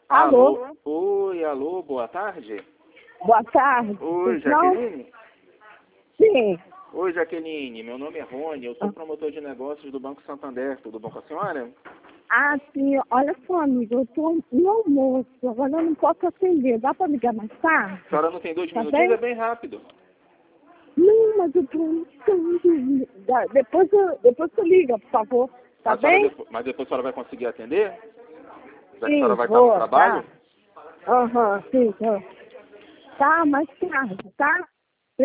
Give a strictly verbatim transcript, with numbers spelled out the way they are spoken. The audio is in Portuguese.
Alô? Alô? Oi, alô, boa tarde. Boa tarde. Oi, Não? Jaqueline? Sim. Oi, Jaqueline, meu nome é Rony, eu sou promotor de negócios do Banco Santander, tudo bom com a senhora? Ah, sim. Olha só, amigo, eu tô no almoço, agora eu não posso atender. Dá pra ligar mais tarde? A senhora não tem dois Tá minutinhos? bem? É bem rápido. Não, mas eu tô almoçando. Dá- Depois, eu, depois você liga, por favor. Tá A senhora bem? depo- Mas depois a senhora vai conseguir atender? Já que a Sim, senhora vai estar no vou, trabalho? tá. Aham, sim, tá. Tá, mais tarde, tá?